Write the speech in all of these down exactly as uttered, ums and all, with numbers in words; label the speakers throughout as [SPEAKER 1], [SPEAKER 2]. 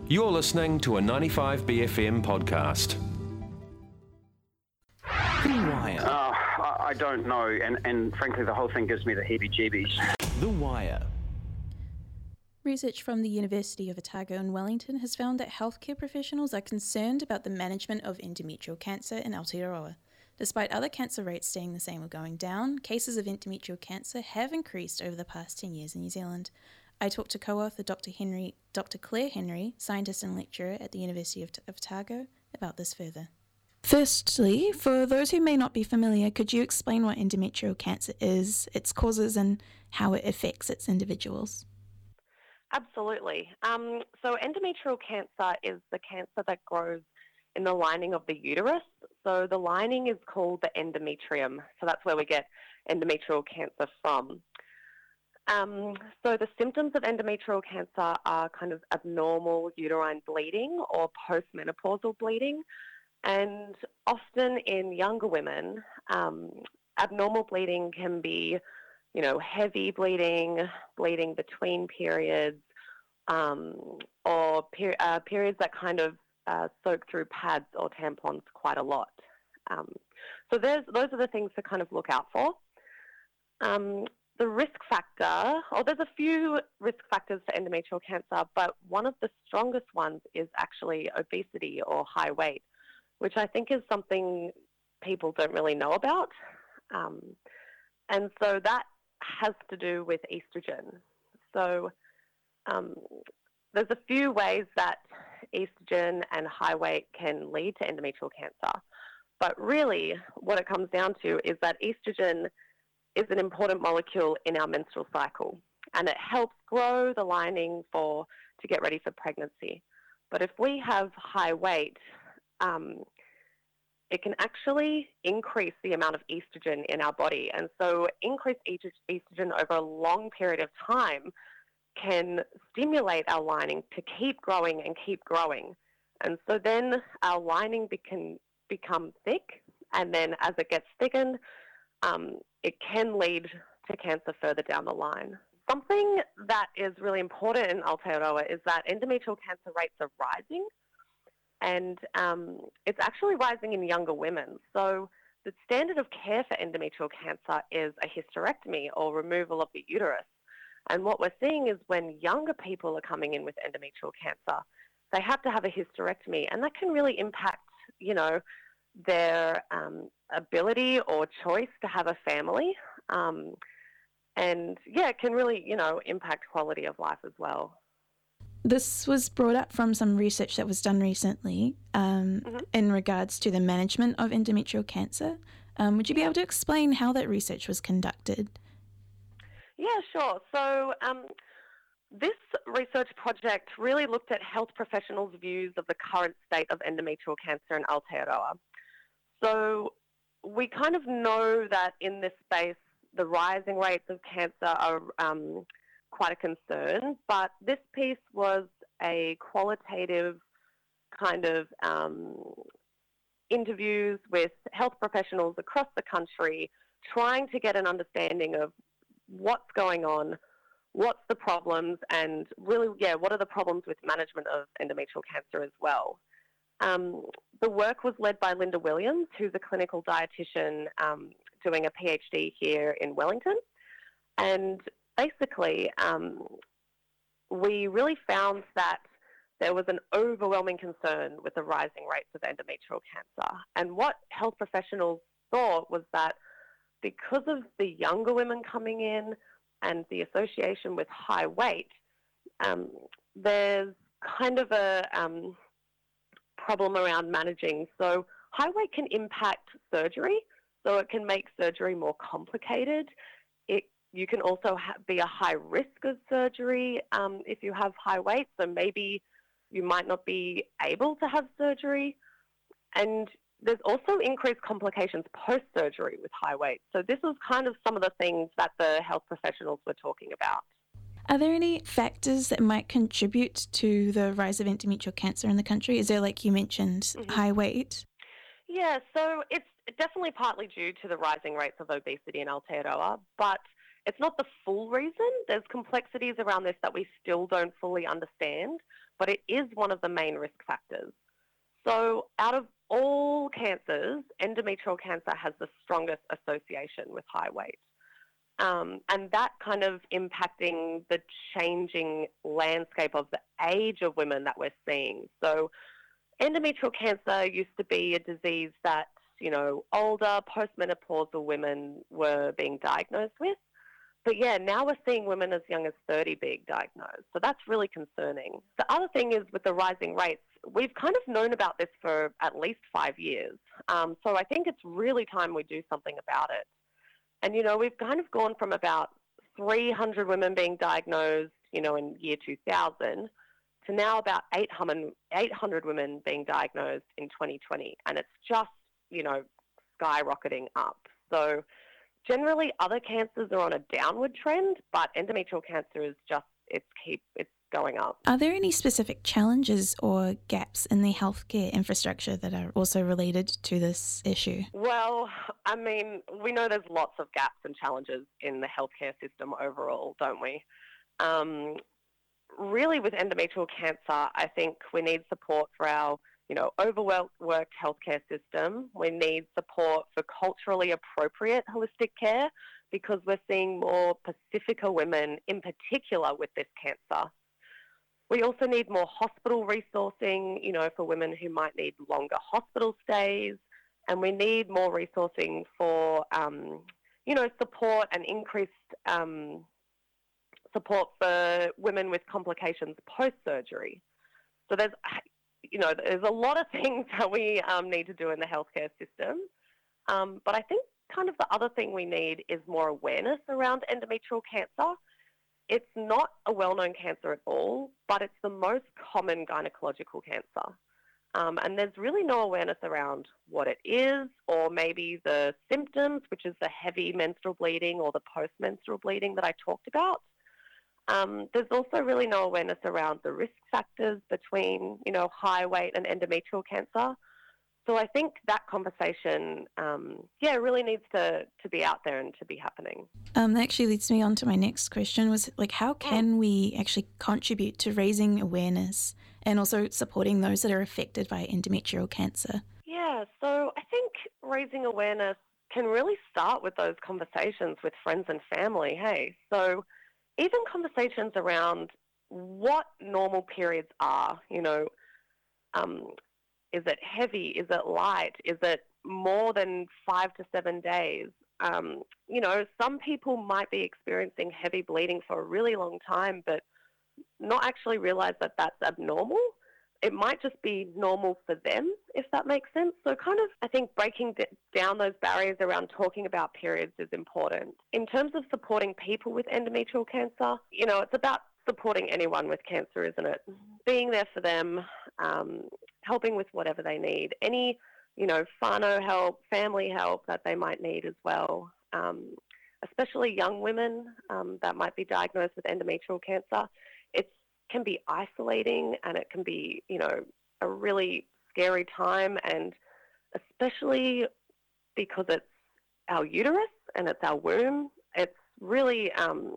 [SPEAKER 1] You're listening to a ninety-five B F M podcast.
[SPEAKER 2] The Wire.
[SPEAKER 3] Uh, I I don't know, and, and frankly, the whole thing gives me the heebie-jeebies.
[SPEAKER 2] The Wire.
[SPEAKER 4] Research from the University of Otago in Wellington has found that healthcare professionals are concerned about the management of endometrial cancer in Aotearoa. Despite other cancer rates staying the same or going down, cases of endometrial cancer have increased over the past ten years in New Zealand. I talked to co-author Doctor Henry, Doctor Claire Henry, scientist and lecturer at the University of Otago, about this further. Firstly, for those who may not be familiar, could you explain what endometrial cancer is, its causes, and how it affects its individuals?
[SPEAKER 5] Absolutely. Um, so endometrial cancer is the cancer that grows in the lining of the uterus. So the lining is called the endometrium. So that's where we get endometrial cancer from. Um, so the symptoms of endometrial cancer are kind of abnormal uterine bleeding or postmenopausal bleeding. And often in younger women, um, abnormal bleeding can be, you know, heavy bleeding, bleeding between periods, um, or per- uh, periods that kind of uh, soak through pads or tampons quite a lot. Um, so there's, those are the things to kind of look out for. Um, the risk factor, or there's a few risk factors for endometrial cancer, but one of the strongest ones is actually obesity or high weight, which I think is something people don't really know about. Um, and so that has to do with estrogen. So um, there's a few ways that estrogen and high weight can lead to endometrial cancer. But really what it comes down to is that estrogen is an important molecule in our menstrual cycle, and it helps grow the lining for to get ready for pregnancy. But if we have high weight, um, it can actually increase the amount of estrogen in our body. And so increased estrogen over a long period of time can stimulate our lining to keep growing and keep growing. And so then our lining be- can become thick, and then as it gets thickened, um, it can lead to cancer further down the line. Something that is really important in Aotearoa is that endometrial cancer rates are rising. And um, it's actually rising in younger women. So the standard of care for endometrial cancer is a hysterectomy or removal of the uterus. And what we're seeing is when younger people are coming in with endometrial cancer, they have to have a hysterectomy, and that can really impact, you know, their um, ability or choice to have a family. Um, and yeah, it can really, you know, impact quality of life as well.
[SPEAKER 4] This was brought up from some research that was done recently um, mm-hmm. in regards to the management of endometrial cancer. Um, would you be able to explain how that research was conducted?
[SPEAKER 5] Yeah, sure. So um, this research project really looked at health professionals' views of the current state of endometrial cancer in Aotearoa. So we kind of know that in this space, the rising rates of cancer are um, quite a concern, but this piece was a qualitative kind of um, interviews with health professionals across the country, trying to get an understanding of what's going on, what's the problems, and really, yeah, what are the problems with management of endometrial cancer as well. Um, the work was led by Linda Williams, who's a clinical dietitian um, doing a PhD here in Wellington, and basically, um, we really found that there was an overwhelming concern with the rising rates of endometrial cancer. And what health professionals thought was that because of the younger women coming in and the association with high weight, um, there's kind of a um, problem around managing. So high weight can impact surgery, so it can make surgery more complicated. It You can also ha- be a high risk of surgery um, if you have high weight, so maybe you might not be able to have surgery. And there's also increased complications post-surgery with high weight. So this is kind of some of the things that the health professionals were talking about.
[SPEAKER 4] Are there any factors that might contribute to the rise of endometrial cancer in the country? Is there, like you mentioned, mm-hmm. high weight?
[SPEAKER 5] Yeah, so it's definitely partly due to the rising rates of obesity in Aotearoa, but It's not the full reason. There's complexities around this that we still don't fully understand, but it is one of the main risk factors. So out of all cancers, endometrial cancer has the strongest association with high weight. Um, and that kind of impacting the changing landscape of the age of women that we're seeing. So endometrial cancer used to be a disease that, you know, older postmenopausal women were being diagnosed with. But yeah, now we're seeing women as young as thirty being diagnosed. So that's really concerning. The other thing is with the rising rates, we've kind of known about this for at least five years. Um, so I think it's really time we do something about it. And, you know, we've kind of gone from about three hundred women being diagnosed, you know, in year two thousand to now about eight hundred women being diagnosed in twenty twenty. And it's just, you know, skyrocketing up. So generally other cancers are on a downward trend, but endometrial cancer is just, it's keep, it's going up.
[SPEAKER 4] Are there any specific challenges or gaps in the healthcare infrastructure that are also related to this issue?
[SPEAKER 5] Well, I mean, we know there's lots of gaps and challenges in the healthcare system overall, don't we? Um, really, with endometrial cancer, I think we need support for our, you know, overworked healthcare system. We need support for culturally appropriate holistic care because we're seeing more Pacifica women in particular with this cancer. We also need more hospital resourcing, you know, for women who might need longer hospital stays. And we need more resourcing for, um, you know, support and increased um, support for women with complications post-surgery. So there's, you know, there's a lot of things that we um, need to do in the healthcare system. Um, but I think kind of the other thing we need is more awareness around endometrial cancer. It's not a well-known cancer at all, but it's the most common gynecological cancer. Um, and there's really no awareness around what it is or maybe the symptoms, which is the heavy menstrual bleeding or the post-menstrual bleeding that I talked about. Um, there's also really no awareness around the risk factors between, you know, high weight and endometrial cancer. So I think that conversation, um, yeah, really needs to, to be out there and to be happening.
[SPEAKER 4] Um, that actually leads me on to my next question was, like, how can we actually contribute to raising awareness and also supporting those that are affected by endometrial cancer?
[SPEAKER 5] Yeah, so I think raising awareness can really start with those conversations with friends and family, hey? So even conversations around what normal periods are, you know, um, is it heavy? Is it light? Is it more than five to seven days? Um, you know, some people might be experiencing heavy bleeding for a really long time, but not actually realize that that's abnormal. It might just be normal for them, if that makes sense. So kind of, I think breaking d- down those barriers around talking about periods is important. In terms of supporting people with endometrial cancer, you know, it's about supporting anyone with cancer, isn't it? Being there for them, um, helping with whatever they need. Any, you know, whānau help, family help that they might need as well. Um, especially young women um, that might be diagnosed with endometrial cancer. It can be isolating and it can be, you know, a really scary time, and especially because it's our uterus and it's our womb, it's really um,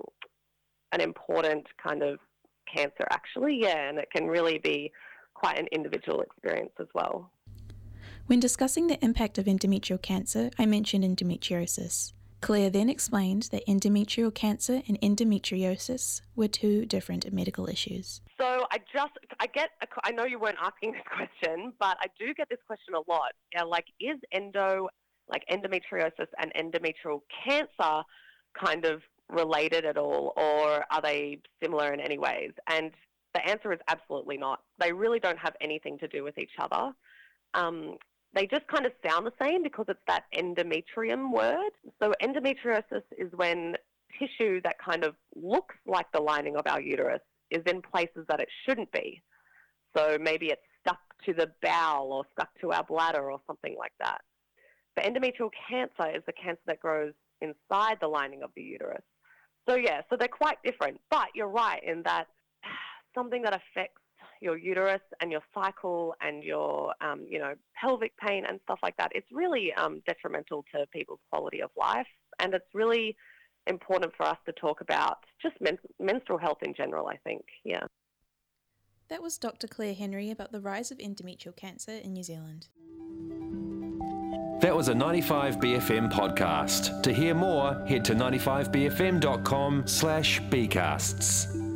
[SPEAKER 5] an important kind of cancer actually, yeah, and it can really be quite an individual experience as well.
[SPEAKER 4] When discussing the impact of endometrial cancer, I mentioned endometriosis. Claire then explained that endometrial cancer and endometriosis were two different medical issues.
[SPEAKER 5] So I just, I get, a, I know you weren't asking this question, but I do get this question a lot. Yeah, like, is endo, like endometriosis and endometrial cancer kind of related at all, or are they similar in any ways? And the answer is absolutely not. They really don't have anything to do with each other. Um, They just kind of sound the same because it's that endometrium word. So endometriosis is when tissue that kind of looks like the lining of our uterus is in places that it shouldn't be. So maybe it's stuck to the bowel or stuck to our bladder or something like that. But endometrial cancer is the cancer that grows inside the lining of the uterus. So yeah, so they're quite different. But you're right in that something that affects your uterus and your cycle and your, um, you know, pelvic pain and stuff like that, it's really um, detrimental to people's quality of life. And it's really important for us to talk about just men- menstrual health in general, I think. Yeah.
[SPEAKER 4] That was Doctor Claire Henry about the rise of endometrial cancer in New Zealand.
[SPEAKER 1] That was a ninety-five B F M podcast. To hear more, head to ninety-five b f m dot com slash bcasts.